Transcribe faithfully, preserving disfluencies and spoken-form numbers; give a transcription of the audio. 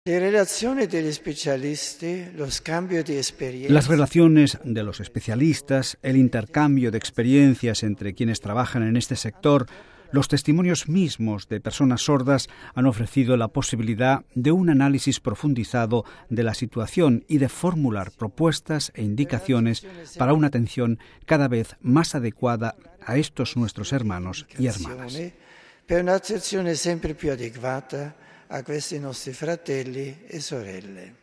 Las relaciones de los especialistas, el intercambio de experiencias entre quienes trabajan en este sector, los testimonios mismos de personas sordas han ofrecido la posibilidad de un análisis profundizado de la situación y de formular propuestas e indicaciones para una atención cada vez más adecuada a estos nuestros hermanos y hermanas. Per un'attenzione sempre più adeguata a questi nostri fratelli e sorelle.